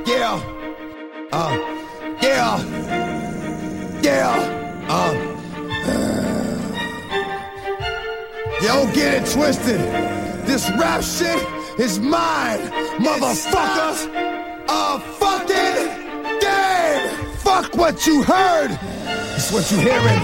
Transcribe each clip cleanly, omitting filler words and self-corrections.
Yeah, Yo, get it twisted. This rap shit is mine, motherfuckers. A fucking game. Fuck what you heard. It's what you hearing.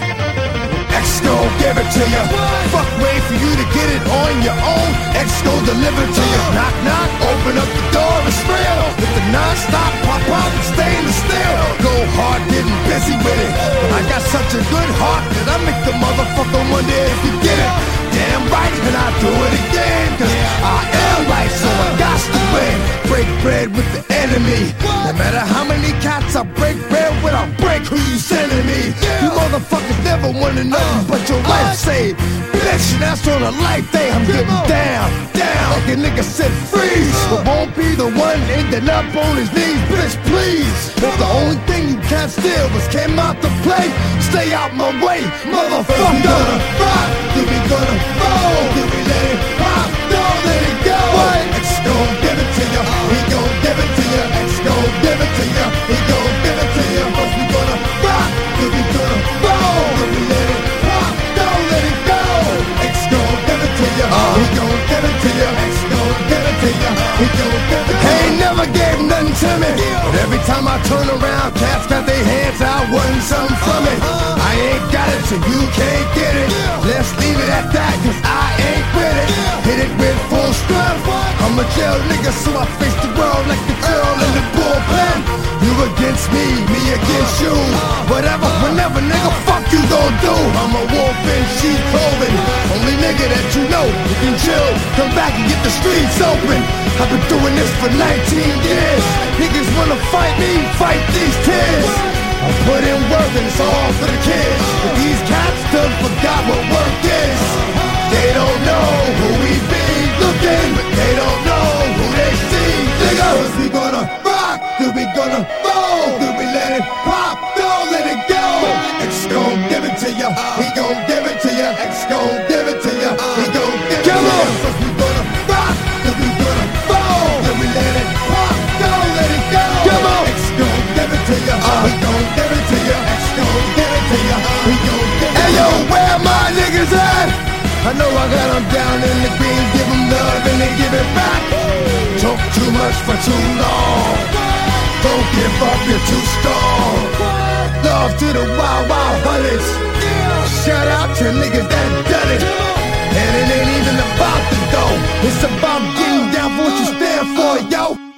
X gon' give it to you. Fuck, wait for you to get it on your own. X gon' deliver to you. Knock, knock, open up the door, it's real. With the non-stop pop, stainless steel. Go hard, getting busy with it. I got such a good heart that I make the motherfucker wonder if you get it. Damn right, and I do it again. Cause I am right, so I got to win. Break bread with the enemy. No matter how many cats I break bread with, I'll break who you sending me. You motherfuckers never wanna know but your life saved. Bitch, that's on a life day. I'm getting down. Like a nigga said freeze. But won't be the one ending up on his knees. Bitch, please. If the only thing you can't steal was came out to play, stay out my way, motherfucker. We gonna rock, then we gonna roll, then we let it pop, don't let it go. X gon' give it to you, he gon' give it to you. X gon' give it to you, he gon' give it to you. First we gonna rock, then we gonna roll, then we let it pop, don't let it go. X gon' give it to you, he gon' give it to you. X gon' give it to you, he gon' give it to you. He ain't never gave nothing to me, but every time I turn around, cats got their hands out, wanting something from it. I ain't got it, so you can't get it. Let's leave it at that, cause I ain't with it. Hit it with full strength. I'm a jail nigga, so I face the world like the girl in the bullpen. You against me against you. Whatever, whenever, nigga, fuck you gon' do. I'm a wolf in sheep clothing. Only nigga that you know who can chill. Come back and get the streets open. I've been doing this for 19 years. Niggas wanna fight me, fight these tears. I put in work and it's all for the kids. But these cats done forgot what work is. They don't know who we be looking, but they don't know who they see. Niggas, we gonna rock, then we gonna roll, then we let it pop, don't let it go. X gon' give it to ya, he gon' give it to ya. X gon' give it to ya, he gon' give it to ya. First we gonna rock, then we gonna roll, then we let it pop, don't let it go. Come on, X gon' give it to ya, he gon' give it to ya. X gon' give it to ya, he gon' give it to ya. Hey yo, where my niggas at? I know I got them down in the green, give them love and they give it back. Talk too much for too long. Don't give up, you're too strong. Love to the wild, wild hunters. Shout out to niggas that done it. And it ain't even about the dough. It's about getting down for what you stand for, yo.